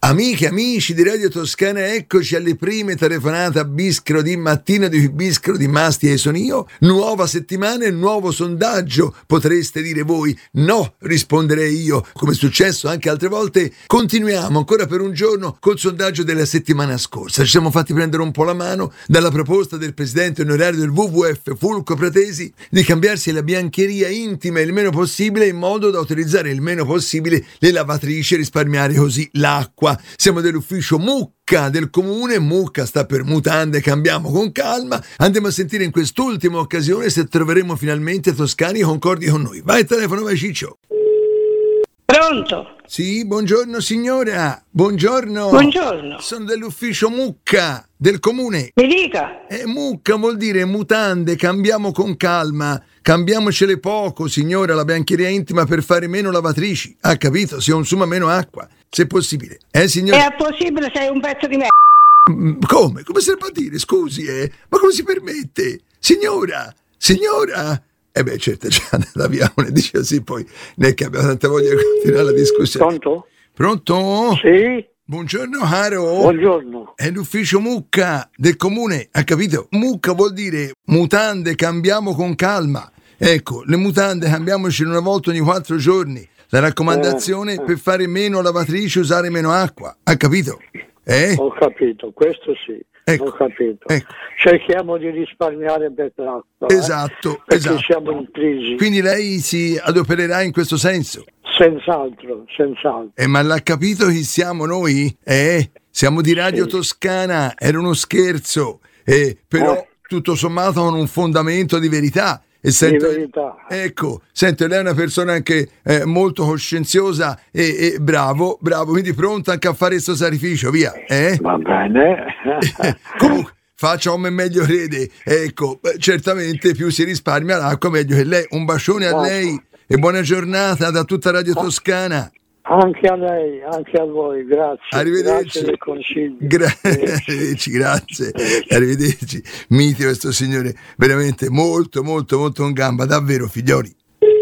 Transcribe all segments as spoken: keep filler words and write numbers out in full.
Amiche, amici di Radio Toscana, eccoci alle prime telefonate a Bischero di mattino di Bischero di Masti e sono io. Nuova settimana e nuovo sondaggio. Potreste dire voi no, risponderei io, come è successo anche altre volte. Continuiamo ancora per un giorno col sondaggio della settimana scorsa. Ci siamo fatti prendere un po' la mano dalla proposta del presidente onorario del W W F, Fulco Pratesi, di cambiarsi la biancheria intima il meno possibile in modo da utilizzare il meno possibile le lavatrici e risparmiare così l'acqua. Siamo dell'ufficio Mucca del comune. Mucca sta per mutande, cambiamo con calma. Andiamo a sentire in quest'ultima occasione se troveremo finalmente toscani concordi con noi. Vai, telefono, vai Ciccio. Pronto? Sì, buongiorno signora. Buongiorno. Buongiorno. Sono dell'ufficio Mucca del comune. Mi dica. Eh, Mucca vuol dire mutande, cambiamo con calma. Cambiamocele poco, signora, la biancheria intima per fare meno lavatrici. Ha capito? Si consuma meno acqua, se possibile. Eh, signora? È possibile, sei un pezzo di me. Come? Come si può dire? Scusi, eh? Ma come si permette? Signora? Signora? Eh beh, certo, già nella via uno dice così, poi non è che abbia tanta voglia di continuare la discussione. Pronto? Pronto? Sì. Buongiorno caro. Buongiorno. È l'ufficio Mucca del comune, ha capito? Mucca vuol dire mutande, cambiamo con calma. Ecco, le mutande cambiamoci una volta ogni quattro giorni. La raccomandazione Eh, eh. per fare meno lavatrici, usare meno acqua. Ha capito? Eh? Ho capito, questo sì. Ecco, Ho capito. ecco. Cerchiamo di risparmiare per l'acqua. eh, Esatto, perché esatto. siamo in crisi. Quindi lei si adopererà in questo senso. Senz'altro, senz'altro. Eh, ma l'ha capito chi siamo noi? Eh? Siamo di Radio Sì. Toscana, era uno scherzo. Eh, però Eh. tutto sommato con un fondamento di verità. E sento, Di verità. Ecco, sento, lei è una persona anche eh, molto coscienziosa e, e bravo, bravo, quindi pronto anche a fare questo sacrificio, via. Eh? Va bene. Comunque, faccia come meglio crede. Ecco, beh, certamente più si risparmia l'acqua meglio che lei. Un bacione a lei e buona giornata da tutta Radio Toscana. Anche a lei, anche a voi, grazie. Arrivederci. Grazie del consiglio. Gra- Arrivederci, grazie. Arrivederci. Mitico questo signore, veramente molto, molto, molto in gamba, davvero, figlioli.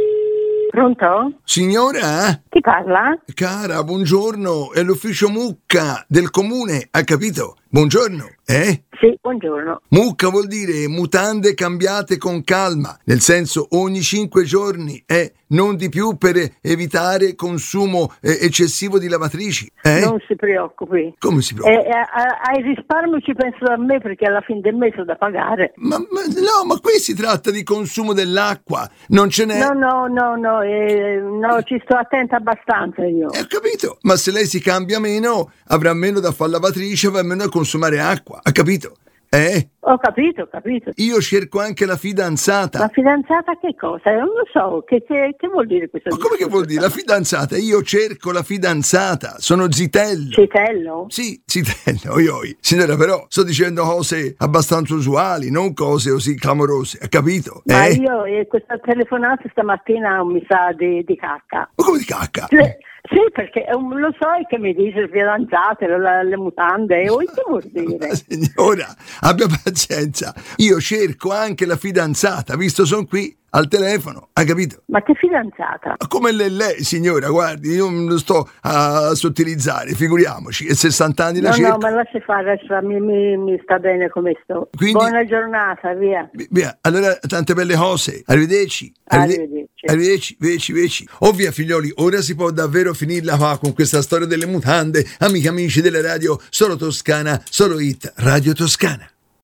Pronto? Signora? Chi parla? Cara, buongiorno, è l'ufficio Mucca del comune, ha capito? Buongiorno, eh? Sì, buongiorno. Mucca vuol dire mutande cambiate con calma, nel senso ogni cinque giorni, eh? Non di più per evitare consumo eh, eccessivo di lavatrici, eh? Non si preoccupi. Come si preoccupa? Eh, eh, ai risparmio ci penso da me perché alla fine del mese ho da pagare. Ma, ma no, ma qui si tratta di consumo dell'acqua, non ce n'è... No, no, no, no, eh, no, ci sto attenta abbastanza io. Eh, ho capito, ma se lei si cambia meno, avrà meno da fare lavatrice, avrà meno da consumare acqua, ha capito? Eh? Ho capito, ho capito. Io cerco anche la fidanzata. La fidanzata che cosa? Non lo so, che, che, che vuol dire questo? Ma come che vuol dire? La fidanzata? Io cerco la fidanzata, sono Zitello. Citello? Sì, Zitello, oi oi. Signora, però sto dicendo cose abbastanza usuali, non cose così clamorose, ha capito? Ma Eh? io eh, questa telefonata stamattina mi sa di, di cacca. Ma come di cacca? Le- Sì, perché è un- lo so che mi dice fidanzate, le, le mutande, e che vuol dire? Ma signora, abbia pazienza. Io cerco anche la fidanzata, visto sono qui al telefono, ha capito? Ma che fidanzata? Ma come lei, lei, signora, guardi, io non lo sto a sottilizzare, figuriamoci, è sessanta anni la No, cerco. no, ma lasci fare, adesso mi, mi, mi sta bene come sto. Quindi- Buona giornata, via. Via, allora tante belle cose, arrivederci. Arrivederci. Arrivederci, veci, veci. Oh via figlioli, ora si può davvero finirla qua con questa storia delle mutande. Amici amici della radio, solo Toscana, solo Hit, Radio Toscana.